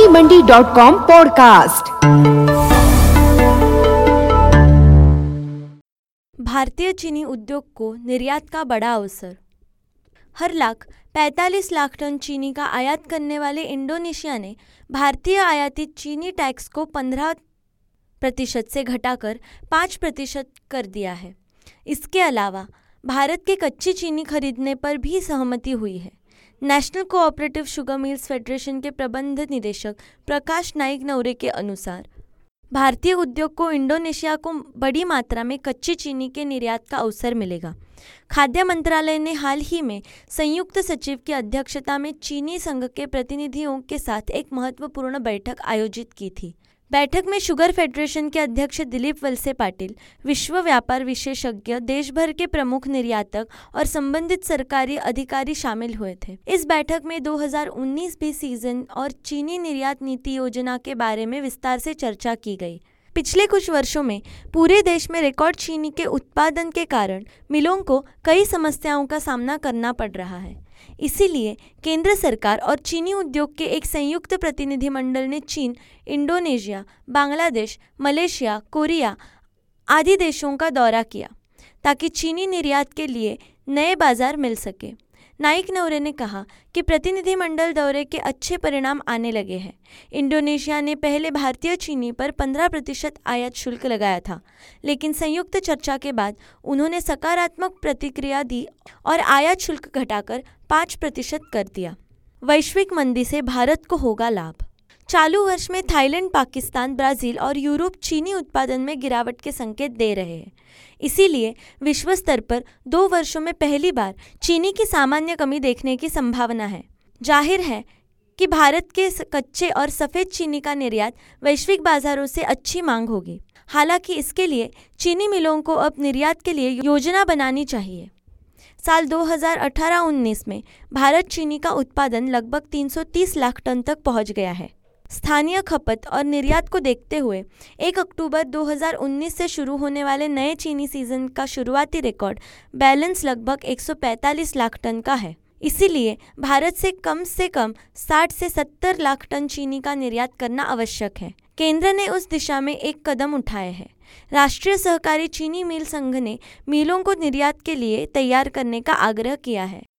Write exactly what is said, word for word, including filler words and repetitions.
मंडी dot com podcast. भारतीय चीनी उद्योग को निर्यात का बड़ा अवसर। हर लाख पैंतालीस लाख टन चीनी का आयात करने वाले इंडोनेशिया ने भारतीय आयातित चीनी टैक्स को पंद्रह प्रतिशत से घटाकर पाँच प्रतिशत कर दिया है। इसके अलावा भारत के कच्ची चीनी खरीदने पर भी सहमति हुई है। National cooperative sugar mills federation के प्रबंध निदेशक प्रकाश नाइक नवरे के अनुसार भारतीय उद्योग को इंडोनेशिया को बड़ी मात्रा में कच्ची चीनी के निर्यात का अवसर मिलेगा। खाद्य मंत्रालय ने हाल ही में संयुक्त सचिव की अध्यक्षता में चीनी संघ के प्रतिनिधियों के साथ एक महत्वपूर्ण बैठक आयोजित की थी। बैठक में शुगर फेडरेशन के अध्यक्ष दिलीप वलसे पाटिल, विश्व व्यापार विशेषज्ञ, देश भर के प्रमुख निर्यातक और संबंधित सरकारी अधिकारी शामिल हुए थे। इस बैठक में दो हज़ार उन्नीस बीस सीजन और चीनी निर्यात नीति योजना के बारे में विस्तार से चर्चा की गई। पिछले कुछ वर्षों में पूरे देश में रिकॉर्ड चीनी के उत्पादन के कारण मिलों को कई समस्याओं का सामना करना पड़ रहा है। इसीलिए केंद्र सरकार और चीनी उद्योग के एक संयुक्त प्रतिनिधिमंडल ने चीन, इंडोनेशिया, बांग्लादेश, मलेशिया, कोरिया आदि देशों का दौरा किया ताकि चीनी निर्यात के लिए नए बाजार मिल सके। नाइक नवरे ने कहा कि प्रतिनिधिमंडल दौरे के अच्छे परिणाम आने लगे हैं। इंडोनेशिया ने पहले भारतीय चीनी पर पंद्रह प्रतिशत आयात शुल्क लगाया था, लेकिन संयुक्त चर्चा के बाद उन्होंने सकारात्मक प्रतिक्रिया दी और आयात शुल्क घटाकर पाँच प्रतिशत कर दिया। वैश्विक मंदी से भारत को होगा लाभ। चालू वर्ष में थाईलैंड, पाकिस्तान, ब्राज़ील और यूरोप चीनी उत्पादन में गिरावट के संकेत दे रहे हैं। इसीलिए विश्व स्तर पर दो वर्षों में पहली बार चीनी की सामान्य कमी देखने की संभावना है। जाहिर है कि भारत के कच्चे और सफ़ेद चीनी का निर्यात वैश्विक बाजारों से अच्छी मांग होगी। हालांकि इसके लिए चीनी मिलों को अब निर्यात के लिए योजना बनानी चाहिए। साल दो हज़ार अठारह उन्नीस में भारत चीनी का उत्पादन लगभग तीन सौ तीस लाख टन तक पहुंच गया है। स्थानीय खपत और निर्यात को देखते हुए एक अक्टूबर दो हज़ार उन्नीस से शुरू होने वाले नए चीनी सीजन का शुरुआती रिकॉर्ड बैलेंस लगभग एक सौ पैंतालीस लाख टन का है। इसीलिए भारत से कम से कम साठ से सत्तर लाख टन चीनी का निर्यात करना आवश्यक है। केंद्र ने उस दिशा में एक कदम उठाए हैं। राष्ट्रीय सहकारी चीनी मिल संघ ने मिलों को निर्यात के लिए तैयार करने का आग्रह किया है।